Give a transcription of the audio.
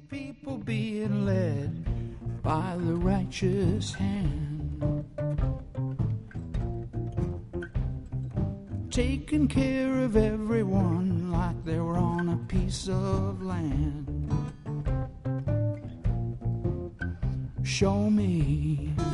people being led by the righteous hand, taking care of everyone like they were on a piece of land. Show me